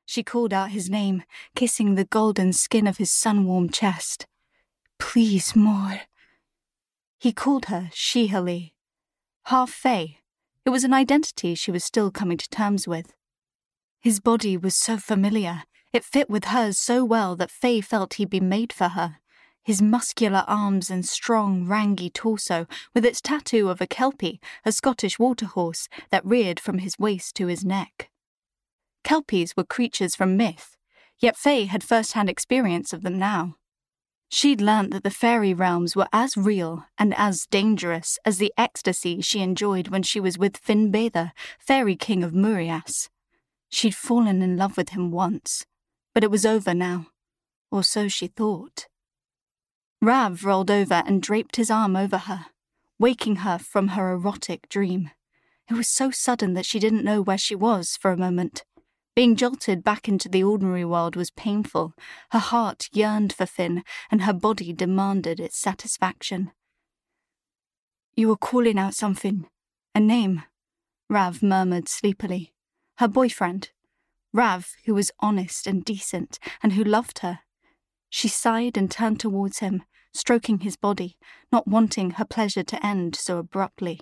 She called out his name, kissing the golden skin of his sun-warmed chest. "Please, more." He called her Shihali. Half Fae. It was an identity she was still coming to terms with. His body was so familiar. It fit with hers so well that Faye felt he'd been made for her. His muscular arms and strong, rangy torso, with its tattoo of a kelpie, a Scottish waterhorse, that reared from his waist to his neck. Kelpies were creatures from myth, yet Faye had first-hand experience of them now. She'd learnt that the fairy realms were as real and as dangerous as the ecstasy she enjoyed when she was with Finnbether, fairy king of Murias. She'd fallen in love with him once, but it was over now, or so she thought. Rav rolled over and draped his arm over her, waking her from her erotic dream. It was so sudden that she didn't know where she was for a moment. Being jolted back into the ordinary world was painful. Her heart yearned for Finn, and her body demanded its satisfaction. "You were calling out something. A name," Rav murmured sleepily. Her boyfriend. Rav, who was honest and decent, and who loved her. She sighed and turned towards him, stroking his body, not wanting her pleasure to end so abruptly.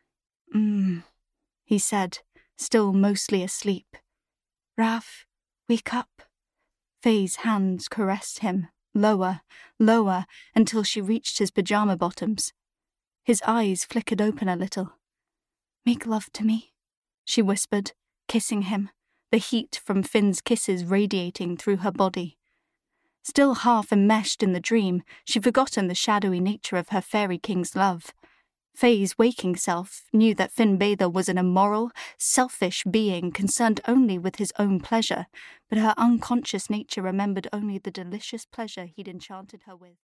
He said, still mostly asleep. "Rav, wake up." Faye's hands caressed him, lower, lower, until she reached his pajama bottoms. His eyes flickered open a little. "Make love to me," she whispered, kissing him, the heat from Finn's kisses radiating through her body. Still half enmeshed in the dream, she'd forgotten the shadowy nature of her fairy king's love. Faye's waking self knew that Finnbether was an immoral, selfish being concerned only with his own pleasure, but her unconscious nature remembered only the delicious pleasure he'd enchanted her with.